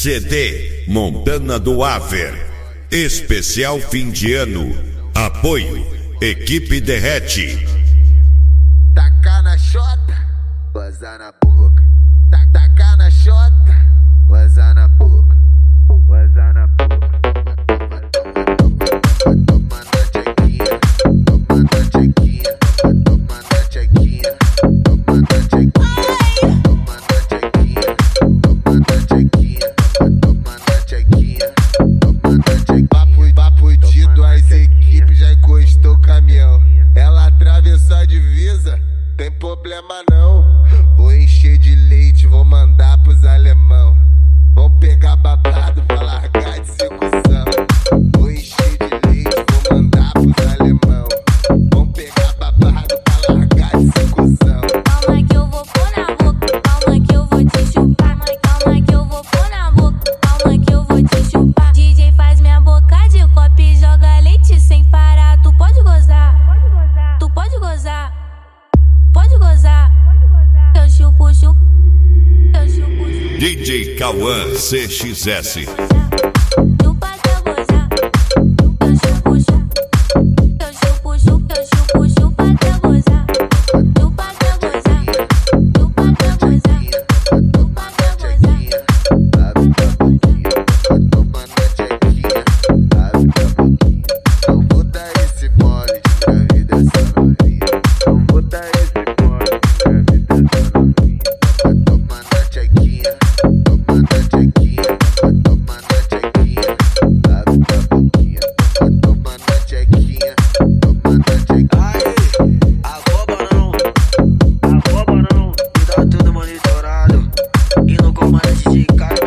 CD Montana do Aver. Especial fim de ano. Apoio Equipe Derrete. Tacar na xota, gozar na boca. Tacar na xota, gozar na boca. Gozar na boca. Toma na tchequinha, toma na tchequinha, toma na tchequinha, toma na tchequinha, toma na tchequinha, toma na tchequinha, toma na tchequinha, toma na tchequinha. Papo dito, as equipes já encostou o caminhão. Ela atravessou a divisa, tem problema não. Vou encher de leite, vou mandar pros alemão. Vão pegar babado, vai largar de secusão. Vou encher de leite, vou mandar pros alemão. Vão pegar babado, vai largar de secusão. Calma que eu vou pôr na boca, calma que eu vou te chupar. Calma que eu vou pôr na boca, calma que eu vou te chupar. DJ faz minha boca de copo e joga leite sem parar. Tu pode gozar, tu pode gozar, pode gozar. Eu chupo, chupo, eu chupo, chupo. DJ Cauã CXS. Chupa até gozar. Eu chupo, chupo, eu chupo, chupo, eu chupo, chupa até gozar. Chupa até gozar, chupa até gozar, chupa até gozar. Toma na tchequinha, abre a boquinha. Não vou dar esse mole de gravidez essa novinha. Não vou dar esse mole de gravidez essa novinha. Toma na tchequinha, toma na tchequinha, toma na tchequinha, abre a boquinha. Toma na tchequinha, toma na tchequinha. Aí, afobra não, que tá tudo monitorado. E no comando de cara.